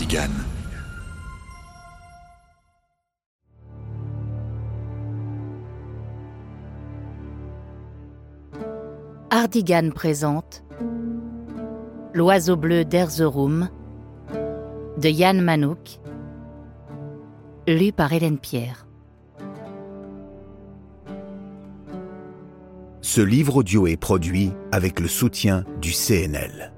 Hardigan. Hardigan présente L'oiseau bleu d'Erzurum de Yann Manouk, lu par Hélène Pierre. Ce livre audio est produit avec le soutien du CNL.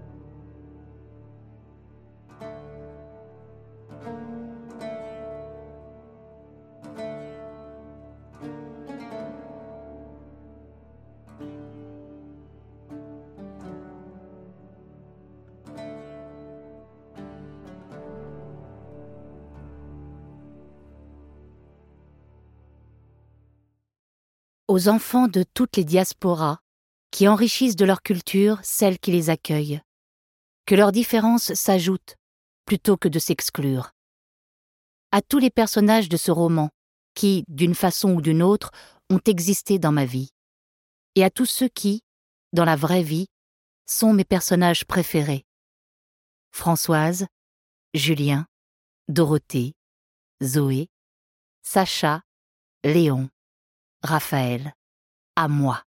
Aux enfants de toutes les diasporas qui enrichissent de leur culture celles qui les accueillent, que leurs différences s'ajoutent plutôt que de s'exclure. À tous les personnages de ce roman qui, d'une façon ou d'une autre, ont existé dans ma vie, et à tous ceux qui, dans la vraie vie, sont mes personnages préférés. Françoise, Julien, Dorothée, Zoé, Sacha, Léon, Raphaël, à moi.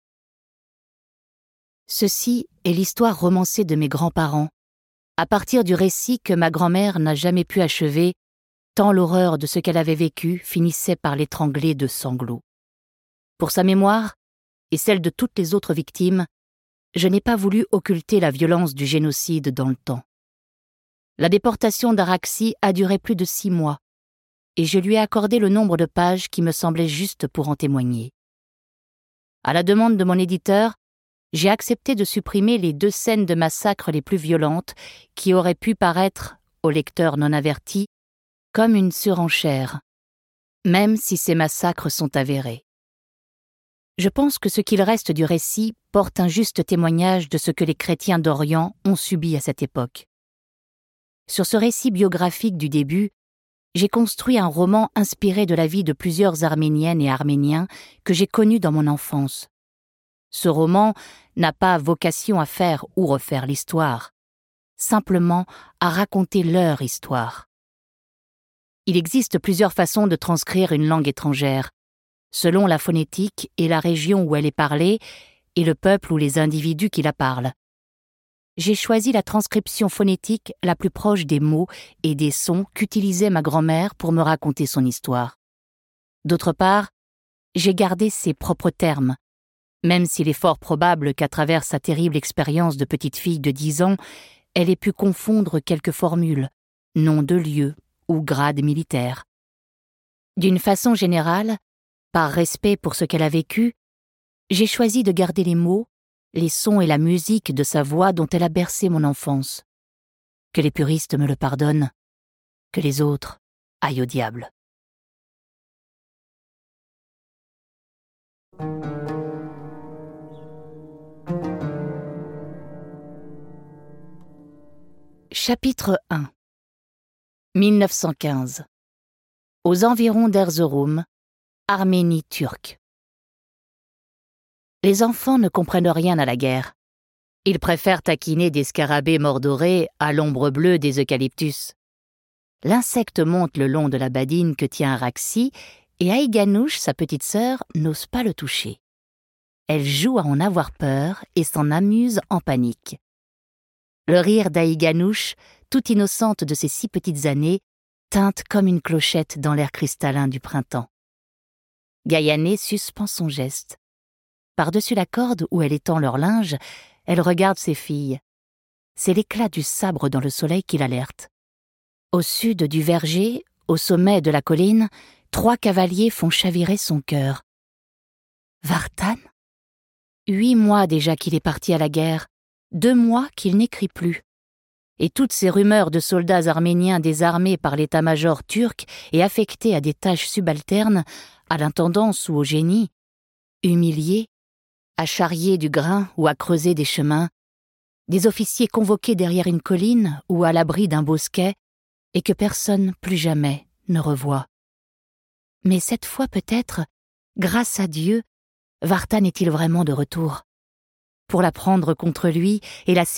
Ceci est l'histoire romancée de mes grands-parents, à partir du récit que ma grand-mère n'a jamais pu achever, tant l'horreur de ce qu'elle avait vécu finissait par l'étrangler de sanglots. Pour sa mémoire, et celle de toutes les autres victimes, je n'ai pas voulu occulter la violence du génocide dans le temps. La déportation d'Araxi a duré plus de 6 mois, et je lui ai accordé le nombre de pages qui me semblait juste pour en témoigner. À la demande de mon éditeur, j'ai accepté de supprimer les 2 scènes de massacre les plus violentes qui auraient pu paraître, au lecteur non averti, comme une surenchère, même si ces massacres sont avérés. Je pense que ce qu'il reste du récit porte un juste témoignage de ce que les chrétiens d'Orient ont subi à cette époque. Sur ce récit biographique du début, j'ai construit un roman inspiré de la vie de plusieurs Arméniennes et Arméniens que j'ai connus dans mon enfance. Ce roman n'a pas vocation à faire ou refaire l'histoire, simplement à raconter leur histoire. Il existe plusieurs façons de transcrire une langue étrangère, selon la phonétique et la région où elle est parlée et le peuple ou les individus qui la parlent. J'ai choisi la transcription phonétique la plus proche des mots et des sons qu'utilisait ma grand-mère pour me raconter son histoire. D'autre part, j'ai gardé ses propres termes, même s'il est fort probable qu'à travers sa terrible expérience de petite fille de 10 ans, elle ait pu confondre quelques formules, noms de lieux ou grades militaires. D'une façon générale, par respect pour ce qu'elle a vécu, j'ai choisi de garder les mots, les sons et la musique de sa voix dont elle a bercé mon enfance. Que les puristes me le pardonnent, que les autres aillent au diable. Chapitre 1 1915 Aux environs d'Erzurum, Arménie turque. Les enfants ne comprennent rien à la guerre. Ils préfèrent taquiner des scarabées mordorés à l'ombre bleue des eucalyptus. L'insecte monte le long de la badine que tient Araxi et Aïganouche, sa petite sœur, n'ose pas le toucher. Elle joue à en avoir peur et s'en amuse en panique. Le rire d'Aïganouche, toute innocente de ses 6 petites années, teinte comme une clochette dans l'air cristallin du printemps. Gaïané suspend son geste. Par-dessus la corde où elle étend leur linge, elle regarde ses filles. C'est l'éclat du sabre dans le soleil qui l'alerte. Au sud du verger, au sommet de la colline, 3 cavaliers font chavirer son cœur. Vartan ? 8 mois déjà qu'il est parti à la guerre, 2 mois qu'il n'écrit plus. Et toutes ces rumeurs de soldats arméniens désarmés par l'état-major turc et affectés à des tâches subalternes, à l'intendance ou au génie, humiliés, à charrier du grain ou à creuser des chemins, des officiers convoqués derrière une colline ou à l'abri d'un bosquet, et que personne plus jamais ne revoit. Mais cette fois peut-être, grâce à Dieu, Vartan est-il vraiment de retour ? Pour la prendre contre lui et la